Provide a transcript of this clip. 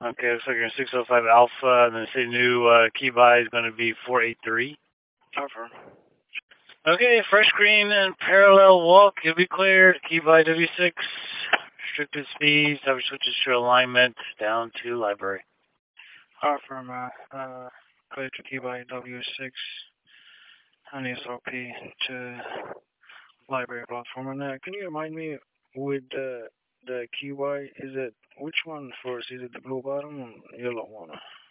Okay, looks like you're in 605 Alpha, and then say new key buy is going to be 483. Confirm. Okay, fresh green and parallel walk. You'll be cleared. Key by W6. Restricted speeds. Have switches to alignment down to library. Confirm. Clear to key by W6 on SOP to library platform. And can you remind me with the key Y, is it which one first? Is it the blue bottom or yellow one?